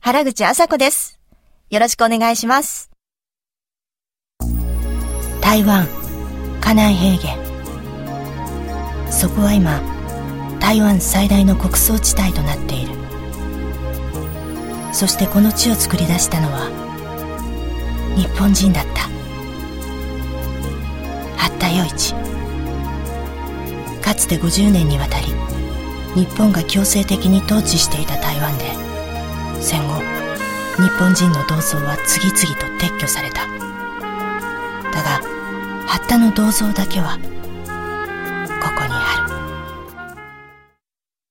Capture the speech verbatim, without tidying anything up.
原口あさこです。よろしくお願いします。 台湾河南平原、そこは今台湾最大の穀倉地帯となっている。そしてこの地を作り出したのは日本人だった。八田与一。かつてごじゅうねんにわたり日本が強制的に統治していた台湾で、戦後日本人の銅像は次々と撤去された。だが八田の銅像だけは